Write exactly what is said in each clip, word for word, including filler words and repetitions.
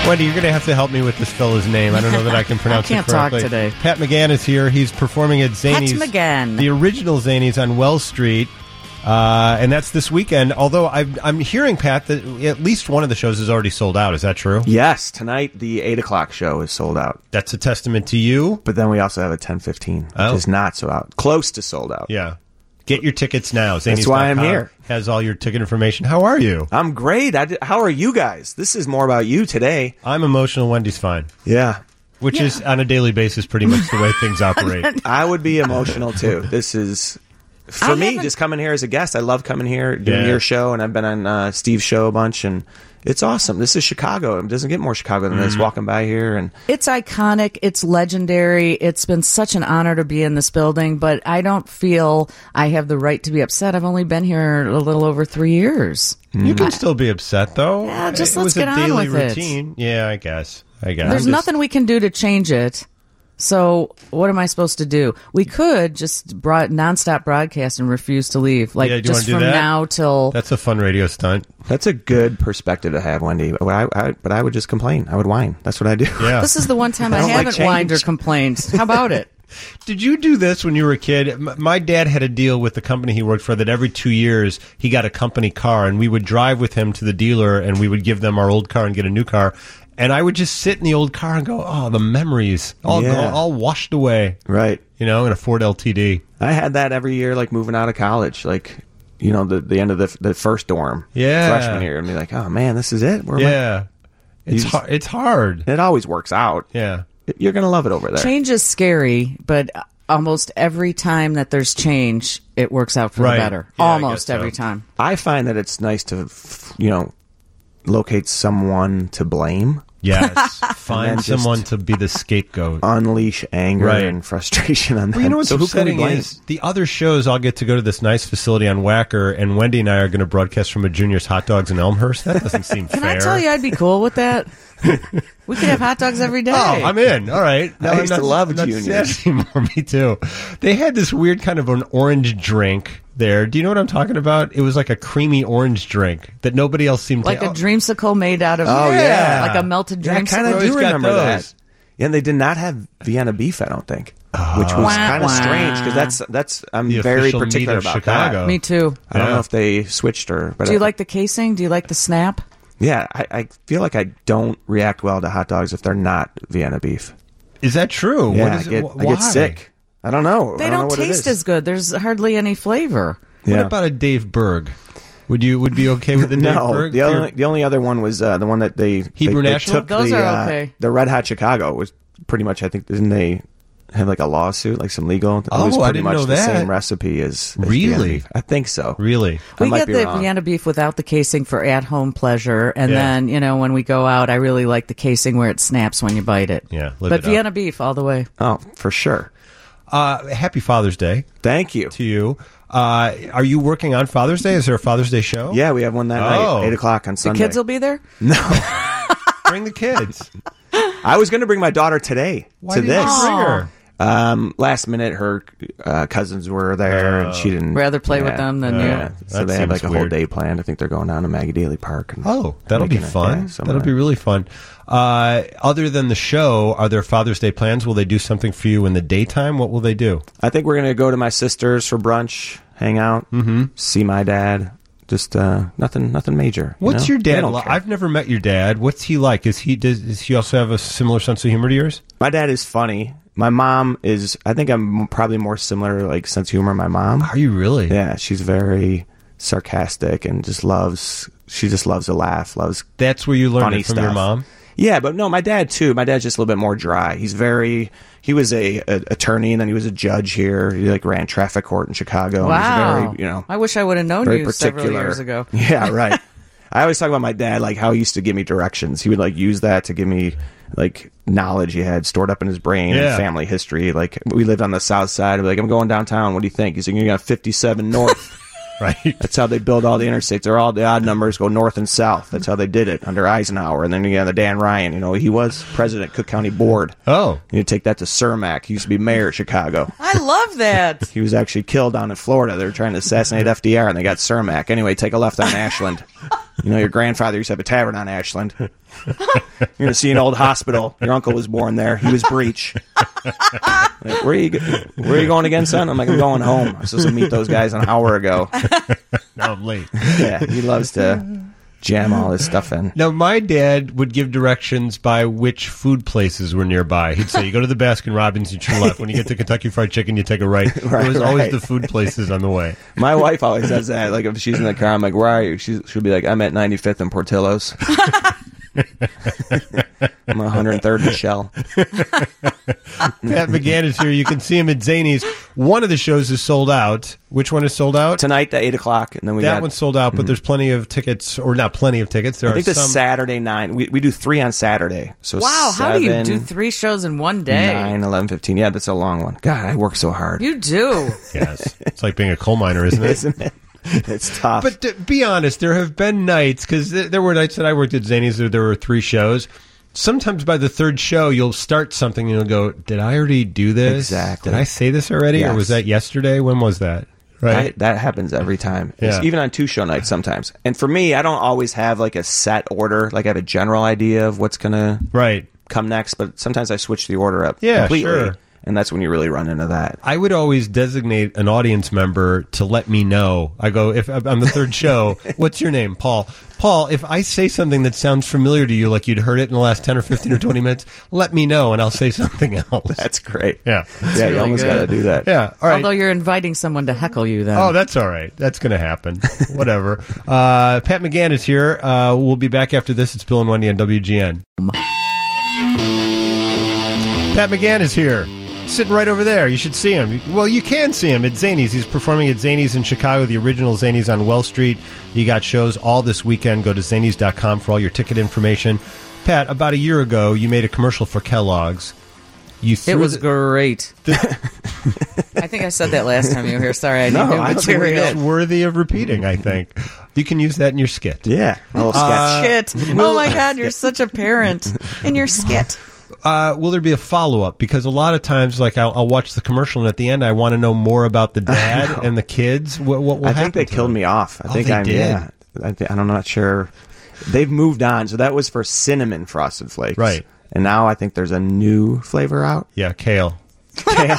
Wendy, you're going to have to help me with this fella's name. I don't know that I can pronounce I can't it correctly. talk today. Pat McGann is here. He's performing at Zanies. Pat McGann. The original Zanies on Wells Street. Uh, and that's this weekend. Although I've, I'm hearing, Pat, that at least one of the shows is already sold out. Is that true? Yes. Tonight, the eight o'clock show is sold out. That's a testament to you. But then we also have a ten fifteen, which Oh. is not sold out. Close to sold out. Yeah. Get your tickets now. Zanies dot com That's why I'm here. Has all your ticket information. How are you? I'm great. I did, how are you guys? This is more about you today. I'm emotional. Wendy's fine. Yeah. Which yeah. is, on a daily basis, pretty much the way things operate. I would be emotional, too. This is... For I me, haven't- just coming here as a guest, I love coming here, doing Yeah. your show, and I've been on uh, Steve's show a bunch, and it's awesome. This is Chicago. It doesn't get more Chicago than this, walking by here. And It's iconic. It's legendary. It's been such an honor to be in this building, but I don't feel I have the right to be upset. I've only been here a little over three years. You can still be upset, though. Yeah, just it let's was get a on daily with it. routine. Yeah, I guess. I guess. There's I'm just- nothing we can do to change it. So what am I supposed to do? We could just broad, nonstop broadcast and refuse to leave, like Yeah, do you just wanna do from that? now till. That's a fun radio stunt. that's a good perspective to have, Wendy. But I, I, but I would just complain. I would whine. That's what I do. Yeah. This is the one time I I, don't like haven't whined or change. complained. How about it? Did you do this when you were a kid? M- My dad had a deal with the company he worked for that every two years he got a company car, and we would drive with him to the dealer, and we would give them our old car and get a new car. And I would just sit in the old car and go, oh, the memories, all Yeah. gone, all washed away, Right. you know, in a Ford L T D. I had that every year, like moving out of college, like, you know, the, the end of the the first dorm. Yeah. Freshman year. And be like, oh, man, this is it? Where am I? Yeah. It's, You har- it's hard. It always works out. Yeah. You're going to love it over there. Change is scary, but almost every time that there's change, it works out for Right. the better. Yeah, I almost guess so. every time. I find that it's nice to, f- you know, locate someone to blame, Yes. Find then just- someone to be the scapegoat. unleash anger Right. and frustration on them. Well, you know what's so who can we upsetting blame? is the other shows I'll get to go to this nice facility on Wacker, and Wendy and I are going to broadcast from a Junior's Hot Dogs in Elmhurst. That doesn't seem Can fair. I tell you, I'd be cool with that. We could have hot dogs every day. Oh, I'm in. All right. I I'm used to not- love I'm not Junior's. sad anymore. Me too. They had this weird kind of an orange drink there. Do you know what I'm talking about? It was like a creamy orange drink that nobody else seemed like to. a dreamsicle made out of Oh, yeah. like a melted Yeah, I dreamsicle. kind of always do got remember that. those. Yeah, and they did not have Vienna beef, I don't think, which was Wah, kind of wah. strange because that's that's I'm The very official meat particular of about Chicago. that. Me too. I don't Yeah. know if they switched or. But Do you I- like the casing? Do you like the snap? Yeah, I, I feel like I don't react well to hot dogs if they're not Vienna beef. Is that true? Yeah, what is I get it? I Why? get sick. I don't know. They I don't, don't, know what it taste is. as good. There's hardly any flavor. What Yeah. about a Dave Berg? Would you would be okay with the Dave No, Berg? the only the only other one was uh, the one that they Hebrew they, they National? took Those the, are uh, okay. the Red Hot Chicago was pretty much. I think didn't they have like a lawsuit, like some legal? It Oh, was I pretty didn't much know the that. same recipe as, as Really? Vienna beef. I think so. Really? I We might get be the wrong. Vienna beef without the casing for at-home pleasure, and Yeah. then you know when we go out, I really like the casing where it snaps when you bite it. Yeah, live but it up. Vienna beef all the way. Oh, for sure. Uh, happy Father's Day Thank you. to you. Uh, are you working on Father's Day? Is there a Father's Day show? Yeah, we have one that Oh. night, eight o'clock on The Sunday. kids will be there. Bring the kids. I was going to bring my daughter today Why to didn't this. you bring her? Um, last minute, her uh, cousins were there, and she didn't Rather play with them than you. yeah. So That they have seems like a whole weird. day planned. I think they're going down to Maggie Daly Park. And Oh, that'll be making it, fun. yeah, somewhere. That'll be really fun. Uh, other than the show, are there Father's Day plans? Will they do something for you in the daytime? What will they do? I think we're gonna go to my sister's for brunch, hang out, mm-hmm. see my dad. Just uh, nothing, nothing major. you What's know? your They dad don't like? care. I've never met your dad. What's he like? Is he does, does he also have a similar sense of humor to yours? My dad is funny. My mom is. I think I'm probably more similar, like sense of humor. My mom. Are you really? Yeah, she's very sarcastic and just loves. She just loves to laugh. Loves. That's where you learned Funny it from your stuff. mom? Yeah, but no, my dad too. My dad's just a little bit more dry. He's very. He was a, a attorney and then he was a judge here. He like ran traffic court in Chicago. Wow. And he's very, you know, I wish I would have known very you particular. several years ago. Yeah, right. I always talk about my dad, like how he used to give me directions. He would like use that to give me like knowledge he had stored up in his brain Yeah. and family history. Like we lived on the south side. I'd be like, I'm going downtown. What do you think? He's like, you got fifty-seven north. Right. That's how they build all the interstates. They're all the odd numbers go north and south. That's how they did it under Eisenhower. And then you got the Dan Ryan. You know, he was president, Cook County Board. Oh. You take that to Cermak. He used to be mayor of Chicago. I love that. He was actually killed down in Florida. They were trying to assassinate F D R, and they got Cermak. Anyway, take a left on Ashland. You know, your grandfather used to have a tavern on Ashland. You're going to see an old hospital. Your uncle was born there. He was breech. Like, where are you? Where are you going again, son? I'm like, I'm going home. I was supposed to meet those guys an hour ago. Now I'm late. Yeah, he loves to jam all his stuff in. Now, my dad would give directions by which food places were nearby. He'd say, you go to the Baskin Robbins, you turn left. When you get to Kentucky Fried Chicken, you take a right. Right, it was always right. the food places on the way. My wife always does that. Like, if she's in the car, I'm like, where are you? She's, she'll be like, I'm at ninety-fifth and Portillo's. I'm one hundred third and Shell. Pat McGann is here. You can see him at Zanies. One of the shows is sold out. Which one is sold out? Tonight at eight o'clock. And then we that got, one's sold out, but mm-hmm. there's plenty of tickets, or not plenty of tickets. There I think are the some. Saturday nine. We, we do three on Saturday. So Wow, how do you seven, do three shows in one day? nine, eleven, fifteen. Yeah, that's a long one. God, I work so hard. You do. Yes. It's like being a coal miner, isn't it? Isn't it? It's tough. But to be honest, there have been nights, because th- there were nights that I worked at Zanies, there, there were three shows. Sometimes by the third show, you'll start something and you'll go, did I already do this? Exactly. Did I say this already? Yes. Or was that yesterday? When was that? Right? I, that happens every time. It's Yeah. even on two show nights sometimes. And for me, I don't always have like a set order. Like I have a general idea of what's going to Right. come next, but sometimes I switch the order up Yeah, completely. sure. And that's when you really run into that. I would always designate an audience member to let me know. I go, if on the third show, what's your name? Paul. Paul, if I say something that sounds familiar to you, like you'd heard it in the last ten or fifteen or twenty minutes, let me know and I'll say something else. That's great. Yeah. yeah, you really almost good. got to do that. Yeah. All right. Although you're inviting someone to heckle you then. Oh, that's all right. That's going to happen. Whatever. Uh, Pat McGann is here. Uh, we'll be back after this. It's Bill and Wendy on W G N. Pat McGann is here. Sitting right over there. You should see him. Well, you can see him at Zanies. He's performing at Zanies in Chicago, the original Zanies on Well Street. You got shows all this weekend. Go to zanies dot com for all your ticket information. Pat, about a year ago, you made a commercial for Kellogg's. You threw It was the- great. I think I said that last time you were here. Sorry, I No, didn't I know don't think we material. It's worthy of repeating, I think. You can use that in your skit. Yeah. A little sketch. Shit. Oh my God, you're such a parent. And your skit. Uh, will there be a follow-up? Because a lot of times, like, I'll, I'll watch the commercial, and at the end, I want to know more about the dad and the kids. What, what will I happen think they to killed them? me off. I Oh, think they I'm, did? yeah. I th- I'm not sure. They've moved on. So that was for cinnamon Frosted Flakes. Right. And now I think there's a new flavor out. Yeah, kale. Kale.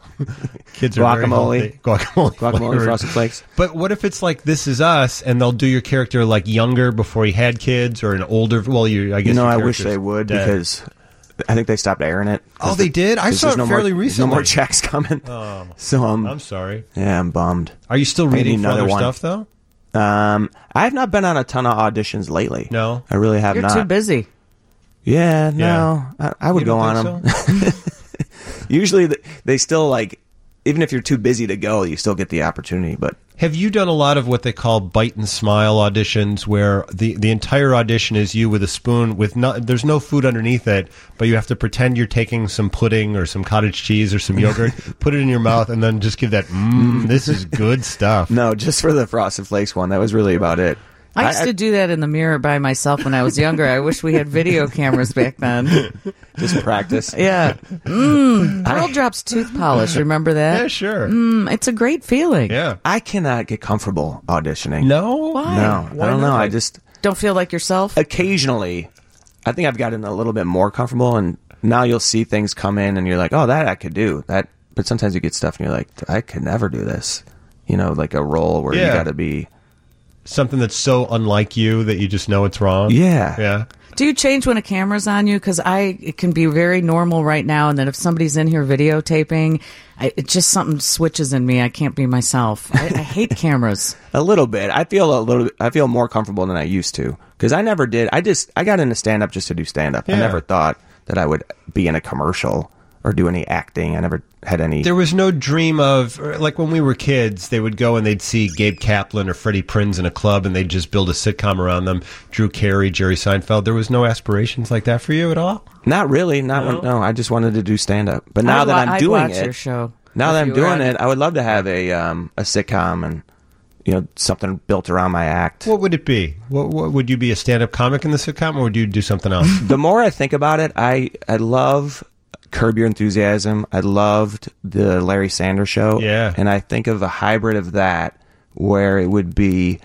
Kids are very Guacamole. healthy. Guacamole. Guacamole flavored. Frosted Flakes. But what if it's like This Is Us, and they'll do your character like younger before he had kids, or an older? Well, you. I guess You know, your I wish character's they would dead. because I think they stopped airing it. Oh, they did? I Because saw there's it no fairly more, there's recently. No more checks coming. Oh. So um, I'm sorry. yeah, I'm bummed. Are you still I need reading for another other one. stuff though? Um, I have not been on a ton of auditions lately. No? I really have You're not. too busy. Yeah, no, I, I would You go don't on think them. Usually, th- they still like, even if you're too busy to go, you still get the opportunity. But Have you done a lot of what they call bite and smile auditions, where the, the entire audition is you with a spoon with no, there's no food underneath it, but you have to pretend you're taking some pudding or some cottage cheese or some yogurt, put it in your mouth, and then just give that, mmm, this is good stuff. no, just for the Frosted Flakes one, that was really about it. I used to do that in the mirror by myself when I was younger. I wish we had video cameras back then. Just practice. Yeah. Mmm. Pearl Drops tooth polish. Remember that? Yeah, sure. Mm, it's a great feeling. Yeah. I cannot get comfortable auditioning. No? Why? no, Why I don't know. not? I just Don't feel like yourself? occasionally, I think I've gotten a little bit more comfortable, and now you'll see things come in, and you're like, oh, that I could do that. But sometimes you get stuff, and you're like, I could never do this. You know, like a role where Yeah. you got to be. Something that's so unlike you that you just know it's wrong. Yeah. Yeah. Do you change when a camera's on you? Because I, it can be very normal right now, and then if somebody's in here videotaping, I, it just something switches in me. I can't be myself. I, I hate cameras. A little bit. I feel a little. I feel more comfortable than I used to because I never did. I just I got into stand up just to do stand up. Yeah. I never thought that I would be in a commercial or do any acting. I never had any. There was no dream of, like when we were kids, they would go and they'd see Gabe Kaplan or Freddie Prinze in a club, and they'd just build a sitcom around them. Drew Carey, Jerry Seinfeld. There was no aspirations like that for you at all? Not really. Not No? when, no. I just wanted to do stand up. But now I'd that wa- I'm I'd doing watch it, your show now if that I'm you were doing on it, I would love to have a um, a sitcom and you know something built around my act. What would it be? What, what would you be, a stand-up comic in the sitcom, or would you do something else? The more I think about it, I I love Curb Your Enthusiasm. I loved the Larry Sanders Show. Yeah. And I think of a hybrid of that where it would be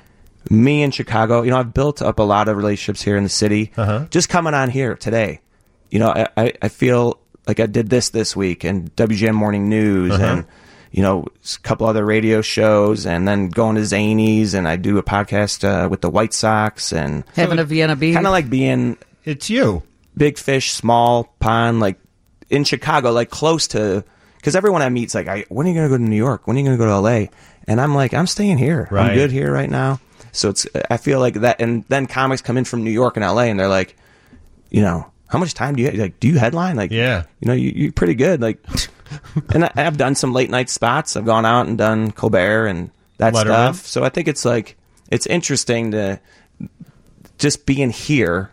me in Chicago, you know, I've built up a lot of relationships here in the city. Uh-huh. Just coming on here today, you know, I, I, I feel like I did this this week, and W G N Morning News, Uh-huh. and you know, a couple other radio shows, and then going to Zanies, and I do a podcast uh, with the White Sox, and Having a Vienna beef. kind of like being It's you. big fish, small pond, like in Chicago, like close to, because everyone I meet's like, I, when are you going to go to New York? When are you going to go to L A? And I'm like, I'm staying here. Right. I'm good here right now. So it's, I feel like that, and then comics come in from New York and L A, and they're like, you know, how much time do you like? Do you headline? Like, Yeah. you know, you, you're pretty good. Like, and I, I've done some late night spots. I've gone out and done Colbert and that Letterman. stuff. So I think it's like, it's interesting to just being here.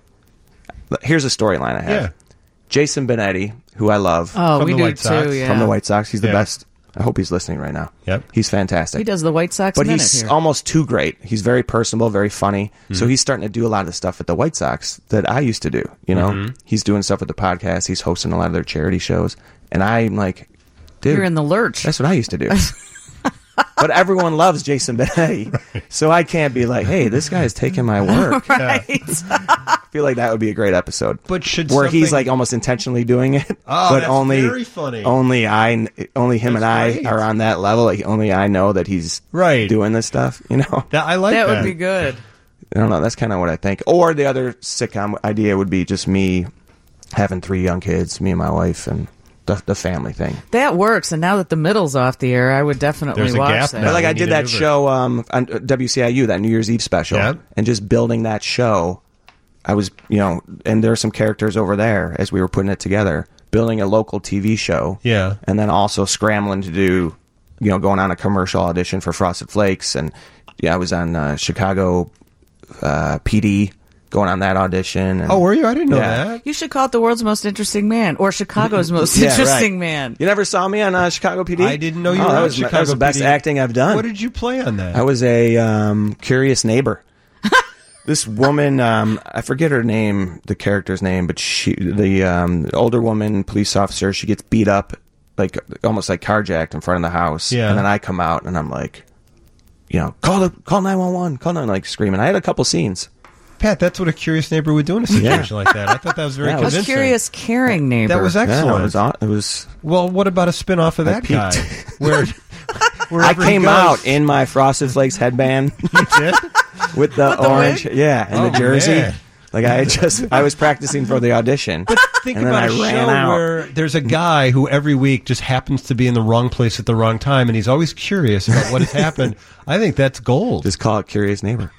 Here's a storyline I have. Yeah. Jason Benetti, who I love Oh, From we the do White Sox. too. Yeah. from the White Sox. He's the Yeah. best. I hope he's listening right now. Yep. He's fantastic. He does the White Sox but minute he's here. almost too great. He's very personable, very funny. Mm-hmm. So he's starting to do a lot of the stuff at the White Sox that I used to do. You know, Mm-hmm. he's doing stuff with the podcast. He's hosting a lot of their charity shows, and I'm like, dude, You're in the lurch. that's what I used to do. But everyone loves Jason Benetti, so I can't be like, hey, this guy is taking my work. right. I feel like that would be a great episode. But should where he's something- like almost intentionally doing it, Oh, but that's only very funny. only I, only him That's and I great. are on that level. Like only I know that he's Right. doing this stuff. You know, That, I like that that. would be good. I don't know. That's kind of what I think. Or the other sitcom idea would be just me having three young kids, me and my wife, and the, the family thing. That works. And now that the middle's off the air, I would definitely There's a watch gap that. now. But like we I need did a that new show um, on W C I U, that New Year's Eve special, Yeah. and just building that show. I was, you know, and there are some characters over there as we were putting it together, building a local T V show. Yeah. And then also scrambling to do, you know, going on a commercial audition for Frosted Flakes. And yeah, I was on uh, Chicago uh, P D going on that audition. And, Oh, were you? I didn't know Yeah. that. You should call it the world's most interesting man or Chicago's most Yeah, interesting right. man. You never saw me on uh, Chicago P D? I didn't know you Oh, were that on was, my- Chicago that was the best P D. acting I've done. What did you play on that? I was a um, curious neighbor. This woman, um, I forget her name, the character's name, but she, the um, older woman, police officer, she gets beat up, like almost like carjacked in front of the house. Yeah. And then I come out and I'm like, you know, call the call nine one one, call nine, like screaming. I had a couple scenes. Pat, that's what a curious neighbor would do in a situation like that. I thought that was very Yeah, it A was convincing. curious, caring neighbor. That was excellent. Yeah, it was. aw- It was. Well, what about a spin-off of that peeked. guy? Where, I wherever he came goes- out in my Frosted Flakes headband You did? with the the orange, wig? yeah, and Oh, the jersey. man. Like I had just, I was practicing for the audition. Think and then about I a ran show out. where there's a guy who every week just happens to be in the wrong place at the wrong time, and he's always curious about what has happened. I think that's gold. Just call it Curious Neighbor.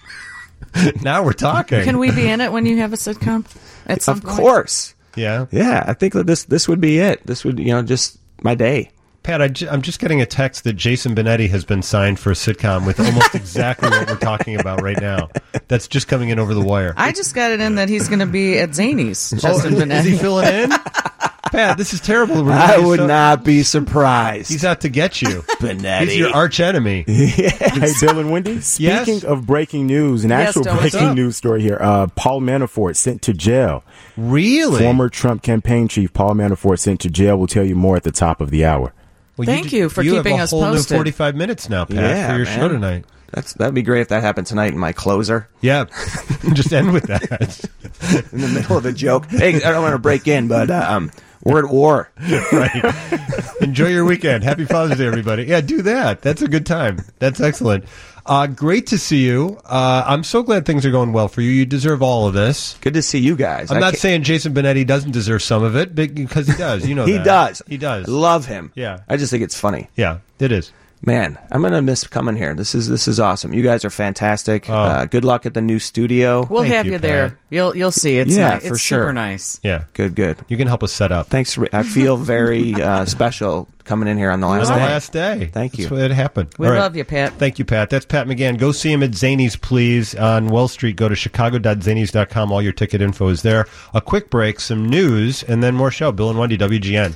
Now we're talking. Can we be in it when you have a sitcom? At some Of point? course. Yeah. Yeah, I think that this this would be it. This would, you know, just my day. Pat, I ju- I'm just getting a text that Jason Benetti has been signed for a sitcom with almost exactly what we're talking about right now. That's just coming in over the wire. I just got it in that he's going to be at Zanies. Justin Oh, is he Benetti. filling in? Pat, this is terrible. We're I really would so- not be surprised. He's out to get you. Benetti. He's your arch enemy. Hey, Bill and Wendy. Yes? Speaking of breaking news, an Yes, actual Dylan, what's breaking up? news story here. Uh, Paul Manafort sent to jail. Really? Former Trump campaign chief Paul Manafort sent to jail. We'll tell you more at the top of the hour. Well, Thank d- you for you keeping have a us whole posted. New forty-five minutes now, Pat, Yeah, for your man. show tonight. That's that'd be great if that happened tonight in my closer. Yeah. Just end with that. In the middle of a joke. Hey, I don't want to break in, but uh, um, we're at war. Right. Enjoy your weekend. Happy Father's Day, everybody. Yeah, do that. That's a good time. That's excellent. Uh, great to see you. Uh, I'm so glad things are going well for you. You deserve all of this. Good to see you guys. I'm I not can't- saying Jason Benetti doesn't deserve some of it, but- because he does. You know he that. does. He does. Love him. Yeah. I just think it's funny. Yeah, it is. Man, I'm gonna miss coming here. This is this is awesome. You guys are fantastic. Oh. Uh, good luck at the new studio. We'll Thank have you, you, there. Pat. You'll you'll see. It's Yeah, ni- for it's sure. super nice. Yeah. Good, good. You can help us set up. Thanks. For, I feel very uh, special coming in here on the On last the day. last day. Thank That's you. what it happened. We All right. love you, Pat. Thank you, Pat. That's Pat McGann. Go see him at Zanies, please, on Well Street. Go to chicago dot zanies dot com. All your ticket info is there. A quick break, some news, and then more show. Bill and Wendy, W G N.